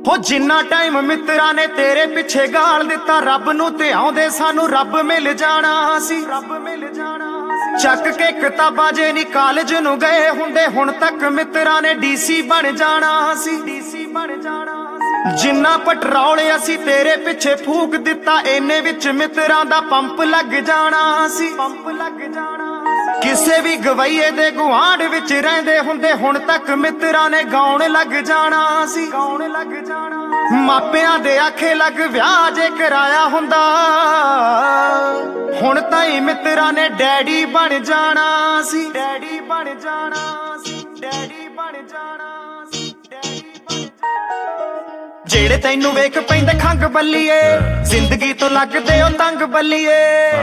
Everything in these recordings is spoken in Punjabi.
ਹੋ ਜਿੰਨਾ ਟਾਈਮ ਮਿੱਤਰਾਂ ਨੇ ਤੇਰੇ ਪਿੱਛੇ ਗਾਲ ਦਿੱਤਾ, ਰੱਬ ਨੂੰ ਤੇ ਆਉਂਦੇ ਸਾਨੂੰ ਰੱਬ ਮਿਲ ਜਾਣਾ ਸੀ। ਚੱਕ ਕੇ ਕਿਤਾਬਾਂ ਜੇ ਨੀ ਕਾਲਜ ਨੂੰ ਗਏ ਹੁੰਦੇ, ਹੁਣ ਤੱਕ ਮਿੱਤਰਾਂ ਨੇ ਡੀਸੀ ਬਣ ਜਾਣਾ ਸੀ। ਜਿੰਨਾ ਪੈਟਰੋਲ ਅਸੀਂ ਤੇਰੇ ਪਿੱਛੇ ਫੂਕ ਦਿੱਤਾ, ਇਹਨੇ ਵਿੱਚ ਮਿੱਤਰਾਂ ਦਾ ਪੰਪ ਲੱਗ ਜਾਣਾ ਸੀ। ਕਿਸੇ ਵੀ ਗਵਈਏ ਦੇ ਗੁਆਂਢ ਵਿੱਚ ਰਹਿੰਦੇ ਹੁੰਦੇ, ਹੁਣ ਤੱਕ ਮਿੱਤਰਾਂ ਨੇ ਗਾਉਣ ਲੱਗ ਜਾਣਾ ਸੀ। ਮਾਪਿਆਂ ਦੇ ਆਖੇ ਲੱਗ ਵਿਆਹ ਜੇ ਕਰਾਇਆ ਹੁੰਦਾ, ਹੁਣ ਤਾਂ ਹੀ ਮਿੱਤਰਾਂ ਨੇ ਡੈਡੀ ਬਣ ਜਾਣਾ ਸੀ। ਜਿਹੜੇ ਤੈਨੂੰ ਵੇਖ ਪੈਂਦੇ ਖੰਗ ਬੱਲੀਏ, ਜ਼ਿੰਦਗੀ ਤੋਂ ਲੱਗਦੇ ਉਹ ਤੰਗ ਬੱਲੀਏ।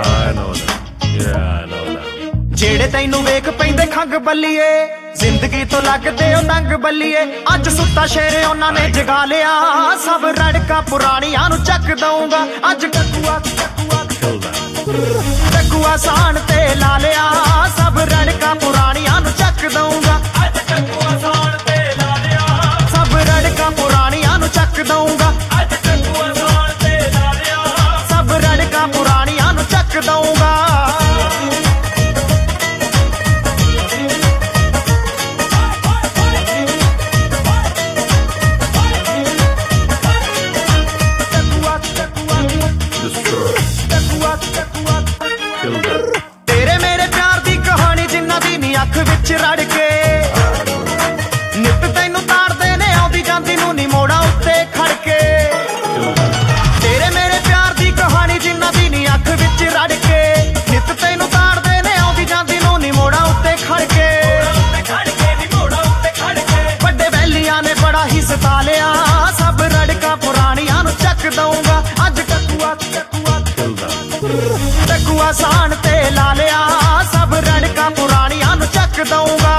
ਜਿਹੜੇ ਤੈਨੂੰ ਵੇਖ ਪੈਂਦੇ ਖੰਗ ਬੱਲੀਏ, ਜ਼ਿੰਦਗੀ ਤੋਂ ਲੱਗਦੇ ਉਹ ਤੰਗ ਬੱਲੀਏ। ਅੱਜ ਸੁੱਤਾ ਸ਼ੇਰ ਉਹਨਾਂ ਨੇ ਜਗਾ ਲਿਆ, ਸਭ ਰੜਕਾਂ ਪੁਰਾਣੀਆਂ ਨੂੰ ਚੱਕ ਦਊਂਗਾ। ਅੱਜ ਟਕੂਆ ਸਾਣ ਤੇ ਲਾ ਲਿਆ, ਸਭ ਰੜਕਾਂ ਪੁਰਾਣੀਆਂ ਨੂੰ ਚੱਕ ਦਊਂਗਾ। ਸਭ ਰੜਕਾਂ ਪੁਰਾਣੀਆਂ ਨੂੰ ਚੱਕ ਦਊਂਗਾ। ਸਭ ਰੜਕਾਂ ਪੁਰਾਣੀਆਂ ਨੂੰ ਚੱਕ ਦਊਂਗਾ। ਤੇਰੇ ਮੇਰੇ ਪਿਆਰ ਦੀ ਕਹਾਣੀ ਜਿੰਨਾਂ ਦੀ ਨੀ ਅੱਖ ਵਿੱਚ ਰੜ ਕੇ, ਨਿੱਤ ਤੈਨੂੰ ਤਾੜਦੇ ਨੇ ਆਉਂਦੀ ਜਾਂਦੀ ਨੂੰ ਨੀ ਮੋੜਾ ਉੱਤੇ ਖੜ ਕੇ। ਤੇਰੇ ਮੇਰੇ ਪਿਆਰ ਦੀ ਕਹਾਣੀ ਜਿੰਨਾਂ ਦੀ ਨੀ ਅੱਖ ਵਿੱਚ ਰੜ ਕੇ, ਨਿੱਤ ਤੈਨੂੰ ਤਾੜਦੇ ਨੇ ਆਉਂਦੀ ਜਾਂਦੀ ਨੂੰ ਨੀ ਮੋੜਾ ਉੱਤੇ ਖੜ ਕੇ। ਵੱਡੇ ਵੈਲੀਆਂ ਨੇ ਬੜਾ ਹੀ ਸਤਾ ਲਿਆ, ਸਭ ਰੜਕਾਂ ਪੁਰਾਣੀਆਂ ਨੂੰ ਚੱਕ ਦਊਂਗਾ। ਅੱਜ ਟਕੂਆ ਸਾਣ ਤੇ ਲਾ ਲਿਆ, ਸਭ ਰੜਕਾਂ ਪੁਰਾਣੀਆਂ ਨੂੰ ਚੱਕ ਦਊਂਗਾ।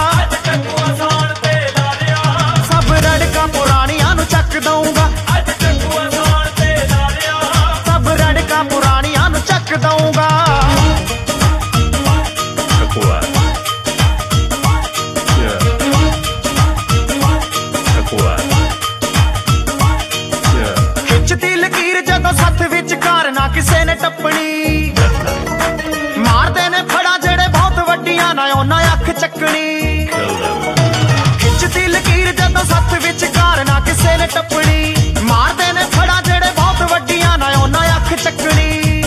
ਸਭ ਰੜਕਾਂ ਪੁਰਾਣੀਆਂ ਨੂੰ ਚੱਕ ਦਊਂਗਾ। ਸਭ ਰੜਕਾਂ ਪੁਰਾਣੀਆਂ ਨੂੰ ਚੱਕ ਦਊਂਗਾ। ਖਿੱਚਦੀ ਲਕੀਰ ਜਦੋਂ ਸੱਥ ਵਿੱਚ ਘਰ ਨਾ ਕਿਸੇ ਨੇ ਟੱਪਣੀ, ਮਾਰਦੇ ਨੇ ਫੜਾ ਜਿਹੜੇ ਬਹੁਤ ਵੱਡੀਆਂ ਨਾ ਉਹਨਾਂ ਅੱਖ ਚੱਕਣੀ। ਖਿੱਚਦੀ ਲਕੀਰ ਜਦੋਂ ਸੱਥ ਵਿੱਚ ਘਰ ਨਾ ਕਿਸੇ ਨੇ ਟੱਪਣੀ, ਮਾਰਦੇ ਨੇ ਫੜਾ ਜਿਹੜੇ ਬਹੁਤ ਵੱਡੀਆਂ ਨਾ ਉਹਨਾਂ ਅੱਖ ਚੱਕਣੀ।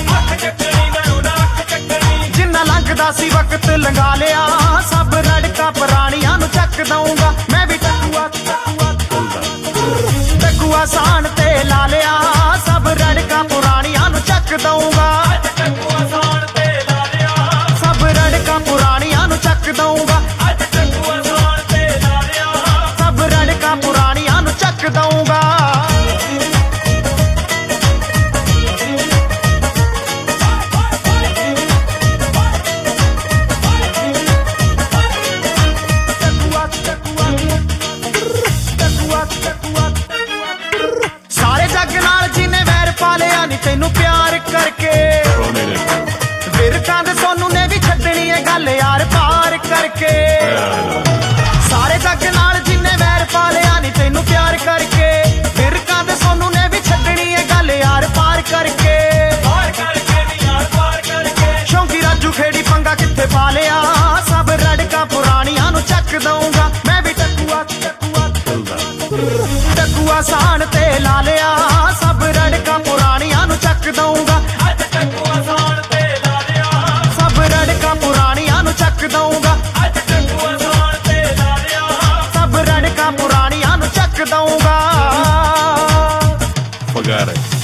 ਜਿੰਨਾ ਲੰਘਦਾ ਸੀ ਵਕਤ ਲੰਘਾ ਲਿਆ, ਸਭ ਰੜਕਾਂ ਪੁਰਾਣੀਆਂ ਨੂੰ ਚੱਕ ਦਊਂਗਾ। ਮੈਂ ਵੀ ਟਕੂਆ ਸਾਣ ਤੇ ਲਾ ਲਿਆ, ਸਭ ਰੜਕਾਂ ਪੁਰਾਣੀਆਂ ਨੂੰ ਚੱਕ ਦਊਂਗਾ। ਸਭ ਰੜਕਾਂ ਪੁਰਾਣੀਆਂ ਨੂੰ ਚੱਕ ਦਊਂਗਾ। ਸਭ ਰੜਕਾਂ ਪੁਰਾਣੀਆਂ ਨੂੰ ਚੱਕ ਦਊਂਗਾ। ਸਾਰੇ ਜੱਗ ਨਾਲ ਜਿਹਨੇ ਵੈਰ ਪਾ ਲਿਆ ਨੀ ਤੈਨੂੰ ਪਿਆਰ ਕਰਕੇ, ਵਿਰਕਾਂ ਦੇ ਸੋਨੂੰ ਨੇ ਵੀ ਛੱਡਣੀ ਏ ਗੱਲ ਯਾਰ ਪਾਰ ਕਰਕੇ। ਸਾਰੇ ਜੱਗ ਨਾਲ ਜਿਹਨੇ ਵੈਰ ਪਾ ਲਿਆ ਨੀ ਤੈਨੂੰ ਪਿਆਰ ਕਰਕੇ, ਵਿਰਕਾਂ ਦੇ ਸੋਨੂੰ ਨੇ ਵੀ ਛੱਡਣੀ ਏ ਗੱਲ ਯਾਰ ਪਾਰ ਕਰਕੇ। ਸ਼ੌਂਕੀ ਰਾਜੂ ਖੇੜੀ ਪੰਗਾ ਕਿੱਥੇ ਪਾ ਲਿਆ, ਸਭ ਰੜਕਾਂ ਪੁਰਾਣੀਆਂ ਨੂੰ ਚੱਕ ਦਊਂਗਾ। ਮੈਂ ਵੀ ਟਕੂਆ ਸਾਣ ਤੇ ਲਾ ਲਿਆ, ਸਭ ਰੜਕਾਂ ਪੁਰਾਣੀਆਂ ਨੂੰ ਚੱਕ ਦਊਂਗਾ। ਸਭ ਰੜਕਾਂ ਪੁਰਾਣੀਆਂ ਨੂੰ ਚੱਕ ਦਊਂਗਾ। ਸਭ ਰੜਕਾਂ ਪੁਰਾਣੀਆਂ ਨੂੰ ਚੱਕ ਦਊਂਗਾ। Forgot it.